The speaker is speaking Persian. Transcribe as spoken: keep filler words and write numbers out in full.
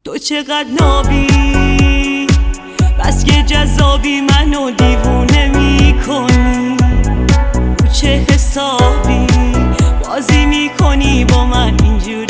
تو چقدر نابی، بس که جذابی، منو دیوونه میکنی. تو چه حسابی بازی میکنی با من اینجوری؟